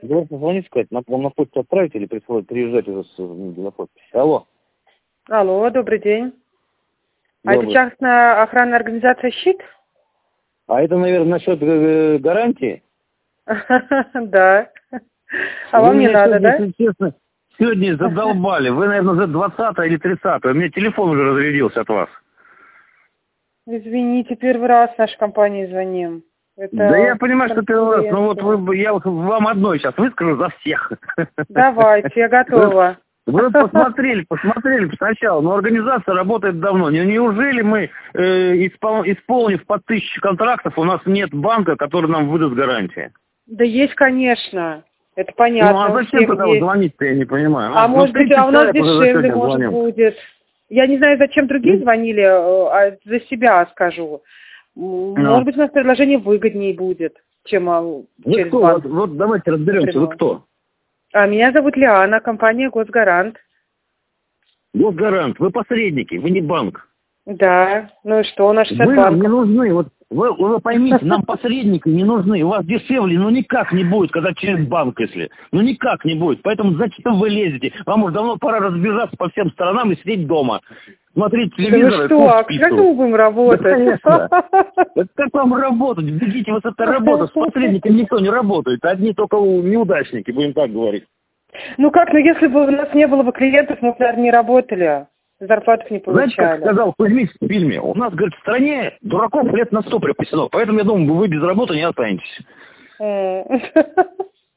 Должен позвонить, сказать, вам на почту отправить или присылать, приезжать уже на подпись. Алло. Алло, добрый день. А Добрый. это частная охранная организация «Щит»? А это, наверное, насчет гарантии? Да. А Вы вам не меня надо, сегодня, да? если честно, сегодня задолбали. Вы, наверное, за 20 или 30. У меня телефон уже разрядился от вас. Извините, первый раз в нашей компании звоним. Да я понимаю, что первый раз, но вот конкуренция. я вам одно сейчас выскажу за всех. Давайте, я готова. Вы посмотрели сначала, но организация работает давно. Неужели мы, исполнив по 1000 контрактов, у нас нет банка, который нам выдаст гарантии? Да есть, конечно. Это Ну понятно. а У зачем всех тогда есть. звонить-то, я не понимаю. А может быть, а у нас дешевле, сегодня может, звоню. будет. Я не знаю, зачем другие звонили, а за себя скажу. Может быть, у нас предложение выгоднее будет, чем Вы через кто? банк. Вот давайте разберемся, вы кто? А меня зовут Лиана, компания «Госгарант». Госгарант, вы посредники, вы не банк. Да, ну и что, у нас 60 Вы нам не банков. нужны, вот вы поймите, нам посредники не нужны, у вас дешевле, ну никак не будет, когда через банк, если, ну никак не будет, поэтому зачем вы лезете? Вам уже давно пора разбежаться по всем сторонам и сидеть дома, смотреть телевизор. Да вы что, а как мы будем работать? Да, конечно. Как вам работать? Бегите, вот это работа, с посредниками никто не работает, одни только неудачники, будем так говорить. Ну как, ну если бы у нас не было бы клиентов, мы бы, наверное, не работали, зарплату не получали. Знаете, как сказал Кузьмич в фильме, у нас, говорит, в стране дураков лет на 100 припасено, поэтому я думаю, вы без работы не останетесь.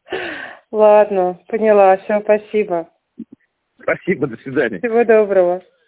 Ладно, поняла, все, спасибо. Спасибо, до свидания. Всего доброго.